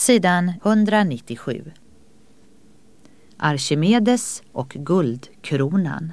Sidan 197. Archimedes och guldkronan.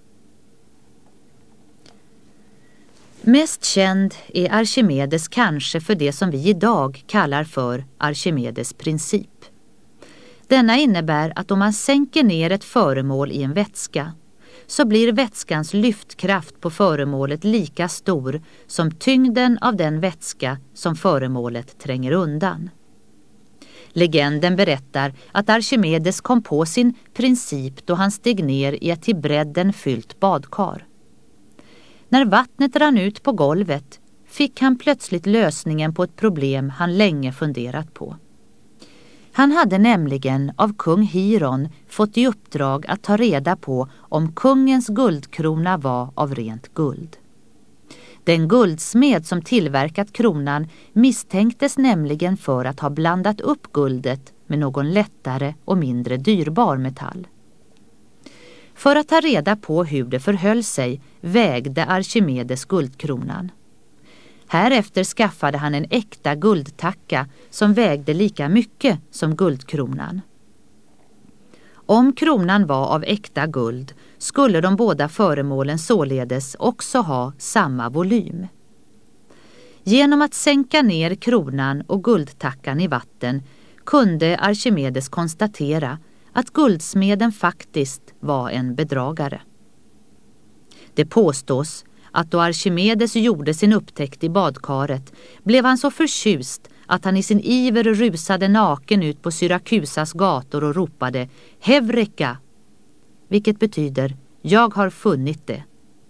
Mest känd är Archimedes kanske för det som vi idag kallar för Archimedes princip. Denna innebär att om man sänker ner ett föremål i en vätska så blir vätskans lyftkraft på föremålet lika stor som tyngden av den vätska som föremålet tränger undan. Legenden berättar att Archimedes kom på sin princip då han steg ner i ett till bredden fyllt badkar. När vattnet rann ut på golvet fick han plötsligt lösningen på ett problem han länge funderat på. Han hade nämligen av kung Hiron fått i uppdrag att ta reda på om kungens guldkrona var av rent guld. Den guldsmed som tillverkat kronan misstänktes nämligen för att ha blandat upp guldet med någon lättare och mindre dyrbar metall. För att ta reda på hur det förhöll sig vägde Archimedes guldkronan. Härefter skaffade han en äkta guldtacka som vägde lika mycket som guldkronan. Om kronan var av äkta guld skulle de båda föremålen således också ha samma volym. Genom att sänka ner kronan och guldtackan i vatten kunde Archimedes konstatera att guldsmeden faktiskt var en bedragare. Det påstås att då Archimedes gjorde sin upptäckt i badkaret blev han så förtjust att han i sin iver rusade naken ut på Syrakusas gator och ropade Hevreka, vilket betyder jag har funnit det.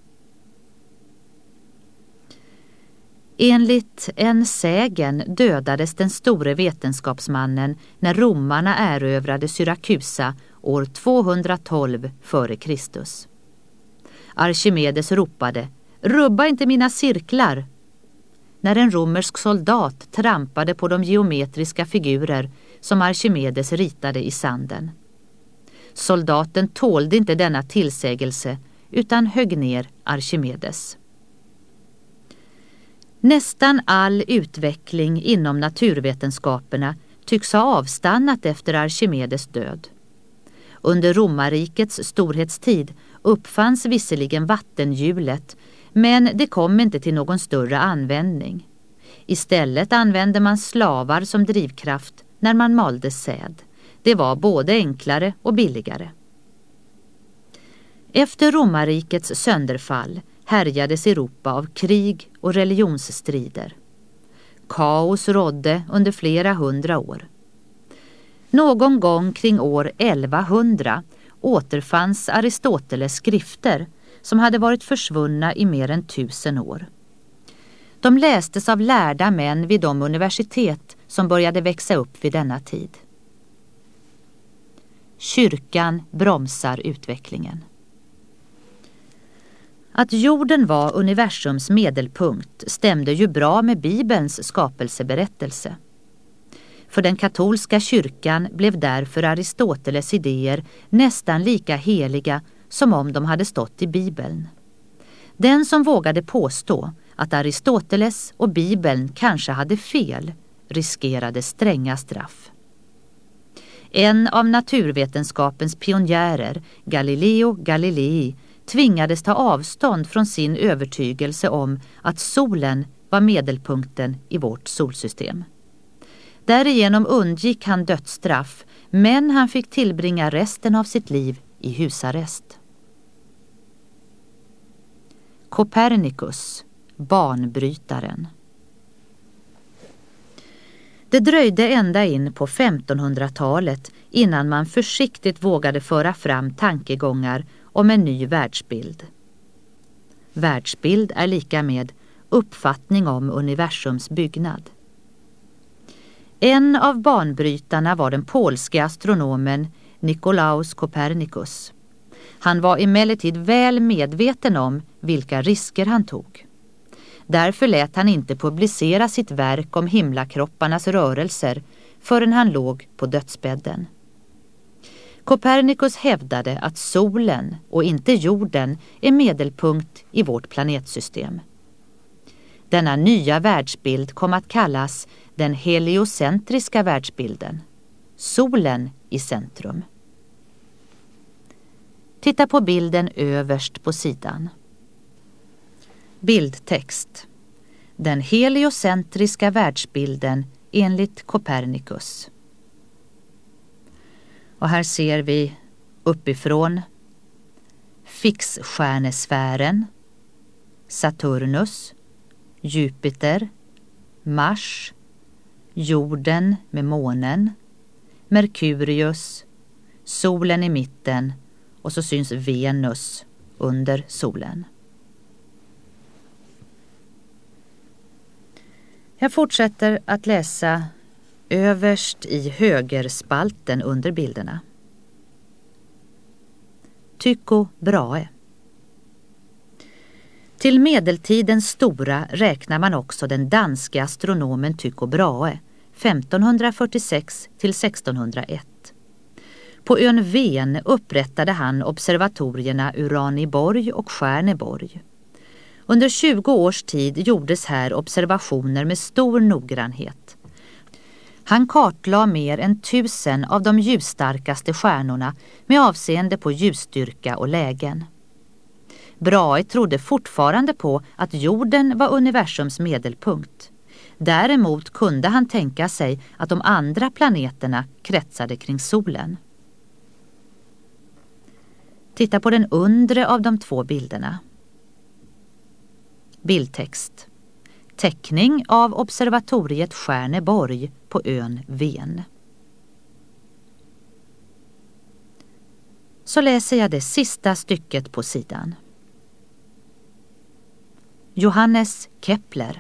Enligt en sägen dödades den store vetenskapsmannen när romarna erövrade Syrakusa år 212 f.Kr. Archimedes ropade rubba inte mina cirklar, när en romersk soldat trampade på de geometriska figurer som Archimedes ritade i sanden. Soldaten tålde inte denna tillsägelse utan högg ner Archimedes. Nästan all utveckling inom naturvetenskaperna tycks ha avstannat efter Archimedes död. Under romarrikets storhetstid uppfanns visserligen vattenhjulet, men det kom inte till någon större användning. Istället använde man slavar som drivkraft när man malde säd. Det var både enklare och billigare. Efter romarrikets sönderfall härjades Europa av krig och religionsstrider. Kaos rådde under flera hundra år. Någon gång kring år 1100 återfanns Aristoteles skrifter som hade varit försvunna i mer än 1000 år. De lästes av lärda män vid de universitet som började växa upp vid denna tid. Kyrkan bromsar utvecklingen. Att jorden var universums medelpunkt stämde ju bra med Bibelns skapelseberättelse. För den katolska kyrkan blev därför Aristoteles idéer nästan lika heliga som om de hade stått i Bibeln. Den som vågade påstå att Aristoteles och Bibeln kanske hade fel riskerade stränga straff. En av naturvetenskapens pionjärer, Galileo Galilei, tvingades ta avstånd från sin övertygelse om att solen var medelpunkten i vårt solsystem. Därigenom undgick han dödsstraff, men han fick tillbringa resten av sitt liv i husarrest. Copernicus, banbrytaren. Det dröjde ända in på 1500-talet innan man försiktigt vågade föra fram tankegångar om en ny världsbild. Världsbild är lika med uppfattning om universums byggnad. En av banbrytarna var den polska astronomen Nikolaus Copernicus. Han var emellertid väl medveten om vilka risker han tog. Därför lät han inte publicera sitt verk om himlakropparnas rörelser förrän han låg på dödsbädden. Copernicus hävdade att solen och inte jorden är medelpunkt i vårt planetsystem. Denna nya världsbild kom att kallas den heliocentriska världsbilden. Solen i centrum. Titta på bilden överst på sidan. Bildtext. Den heliocentriska världsbilden enligt Copernicus. Och här ser vi uppifrån fixstjärnesfären, Saturnus, Jupiter, Mars, jorden med månen, Merkurius, solen i mitten och så syns Venus under solen. Jag fortsätter att läsa överst i högerspalten under bilderna. Tycho Brahe. Till medeltidens stora räknar man också den danske astronomen Tycho Brahe 1546 till 1601. På ön Ven upprättade han observatorierna Uraniborg och Stjärneborg. Under 20 års tid gjordes här observationer med stor noggrannhet. Han kartlade mer än 1000 av de ljusstarkaste stjärnorna med avseende på ljusstyrka och lägen. Brahe trodde fortfarande på att jorden var universums medelpunkt. Däremot kunde han tänka sig att de andra planeterna kretsade kring solen. Titta på den undre av de två bilderna. Bildtext. Teckning av observatoriet Stjärneborg på ön Ven. Så läser jag det sista stycket på sidan. Johannes Kepler.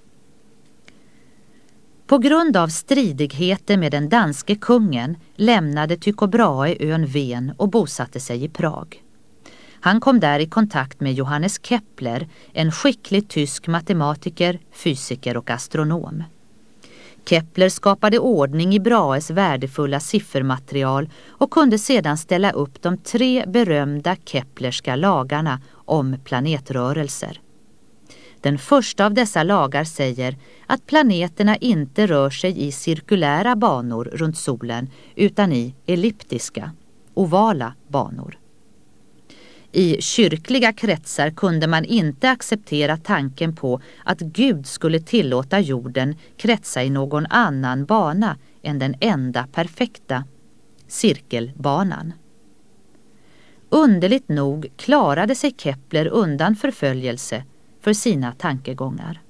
På grund av stridigheter med den danske kungen lämnade Tycho Brahe ön Ven och bosatte sig i Prag. Han kom där i kontakt med Johannes Kepler, en skicklig tysk matematiker, fysiker och astronom. Kepler skapade ordning i Brahes värdefulla siffermaterial och kunde sedan ställa upp de 3 berömda Keplerska lagarna om planetrörelser. Den första av dessa lagar säger att planeterna inte rör sig i cirkulära banor runt solen utan i elliptiska, ovala banor. I kyrkliga kretsar kunde man inte acceptera tanken på att Gud skulle tillåta jorden kretsa i någon annan bana än den enda perfekta, cirkelbanan. Underligt nog klarade sig Kepler undan förföljelse för sina tankegångar.